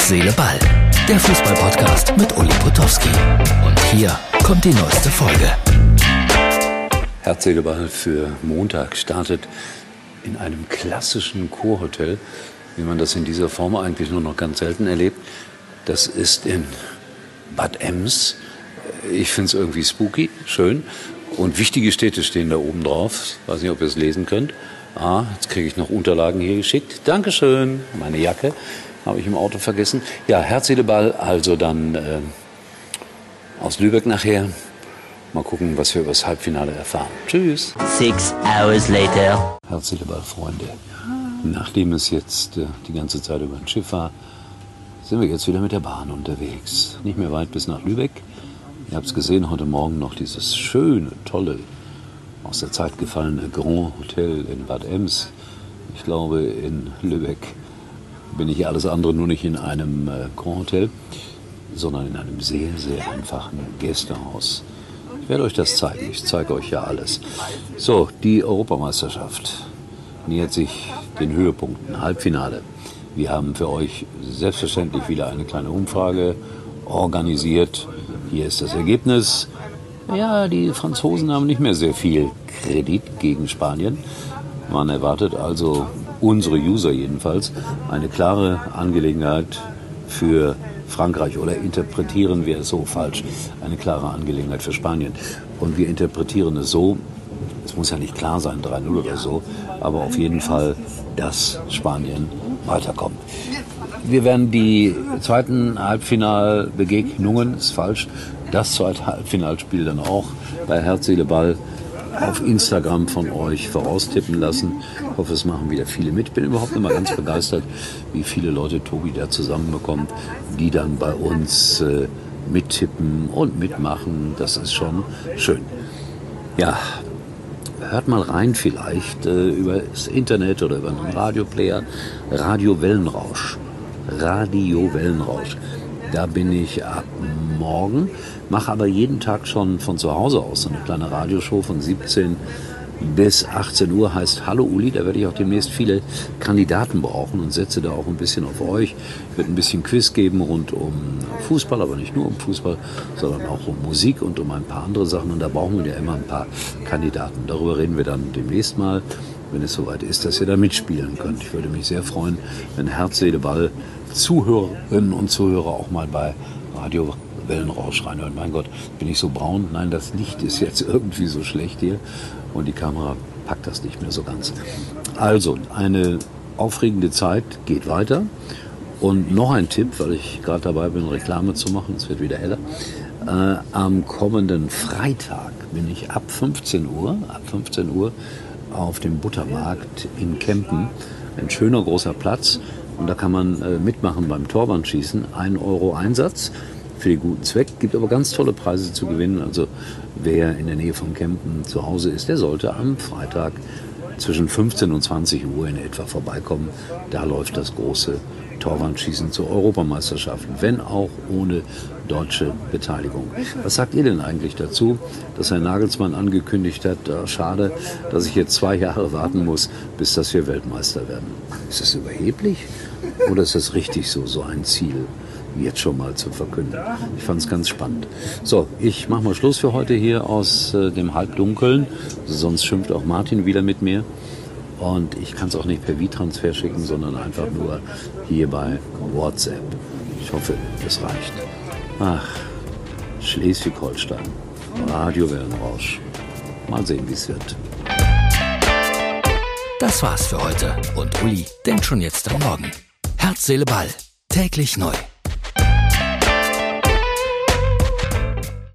Herz, Seele, Ball. Der Fußball-Podcast mit Uli Potowski. Und hier kommt die neueste Folge. Herz, Seele, Ball für Montag startet in einem klassischen Kurhotel, wie man das in dieser Form eigentlich nur noch ganz selten erlebt. Das ist in Bad Ems. Ich finde es irgendwie spooky, schön. Und wichtige Städte stehen da oben drauf. Weiß nicht, ob ihr es lesen könnt. Jetzt kriege ich noch Unterlagen hier geschickt. Dankeschön. Meine Jacke habe ich im Auto vergessen. Ja, Herz, Seele, Ball, also dann aus Lübeck nachher. Mal gucken, was wir über das Halbfinale erfahren. Tschüss. 6 hours later. Herz, Seele, Ball, Freunde. Nachdem es jetzt die ganze Zeit über ein Schiff war, sind wir jetzt wieder mit der Bahn unterwegs. Nicht mehr weit bis nach Lübeck. Ihr habt es gesehen, heute Morgen noch dieses schöne, tolle, aus der Zeit gefallene Grand Hotel in Bad Ems. Ich glaube, in Lübeck bin ich alles andere nur nicht in einem Grand Hotel, sondern in einem sehr, sehr einfachen Gästehaus. Ich werde euch das zeigen. Ich zeige euch ja alles. So, die Europameisterschaft nähert sich den Höhepunkten. Halbfinale. Wir haben für euch selbstverständlich wieder eine kleine Umfrage organisiert. Hier ist das Ergebnis. Ja, die Franzosen haben nicht mehr sehr viel Kredit gegen Spanien. Man erwartet also, unsere User jedenfalls, eine klare Angelegenheit für Frankreich. Oder interpretieren wir es so falsch? Eine klare Angelegenheit für Spanien. Und wir interpretieren es so, es muss ja nicht klar sein, 3-0 oder so, aber auf jeden Fall, dass Spanien weiterkommt. Wir werden die zweiten Halbfinalbegegnungen, ist falsch, das zweite Halbfinalspiel dann auch bei Herz, Seele, Ball auf Instagram von euch voraustippen lassen. Ich hoffe, es machen wieder viele mit. Ich bin überhaupt immer ganz begeistert, wie viele Leute Tobi da zusammenbekommt, die dann bei uns mittippen und mitmachen. Das ist schon schön. Ja, hört mal rein vielleicht über das Internet oder über einen Radioplayer. Radio Wellenrausch. Radio Wellenrausch. Da bin ich ab morgen, mache aber jeden Tag schon von zu Hause aus so eine kleine Radioshow von 17 bis 18 Uhr, heißt Hallo Uli. Da werde ich auch demnächst viele Kandidaten brauchen und setze da auch ein bisschen auf euch. Ich werde ein bisschen Quiz geben rund um Fußball, aber nicht nur um Fußball, sondern auch um Musik und um ein paar andere Sachen. Und da brauchen wir ja immer ein paar Kandidaten. Darüber reden wir dann demnächst mal, wenn es soweit ist, dass ihr da mitspielen könnt. Ich würde mich sehr freuen, wenn Herz, Seele, Ball Zuhörerinnen und Zuhörer auch mal bei Radio Wellenrausch reinhören. Mein Gott, bin ich so braun? Nein, das Licht ist jetzt irgendwie so schlecht hier und die Kamera packt das nicht mehr so ganz. Also, eine aufregende Zeit geht weiter. Und noch ein Tipp, weil ich gerade dabei bin, Reklame zu machen, es wird wieder heller. Am kommenden Freitag bin ich ab 15 Uhr auf dem Buttermarkt in Kempen. Ein schöner großer Platz. Und da kann man mitmachen beim Torwandschießen. 1 Euro Einsatz für den guten Zweck. Gibt aber ganz tolle Preise zu gewinnen. Also wer in der Nähe von Kempen zu Hause ist, der sollte am Freitag zwischen 15 und 20 Uhr in etwa vorbeikommen. Da läuft das große Torwandschießen zur Europameisterschaft, wenn auch ohne deutsche Beteiligung. Was sagt ihr denn eigentlich dazu, dass Herr Nagelsmann angekündigt hat, schade, dass ich jetzt 2 Jahre warten muss, bis dass wir Weltmeister werden? Ist das überheblich oder ist das richtig so ein Ziel jetzt schon mal zu verkünden? Ich fand es ganz spannend. So, ich mache mal Schluss für heute hier aus dem Halbdunkeln, sonst schimpft auch Martin wieder mit mir. Und ich kann es auch nicht per WeTransfer schicken, sondern einfach nur hier bei WhatsApp. Ich hoffe, das reicht. Ach, Schleswig-Holstein, Radio Wellenrausch. Mal sehen, wie es wird. Das war's für heute. Und Uli denkt schon jetzt am Morgen. Herz, Seele, Ball. Täglich neu.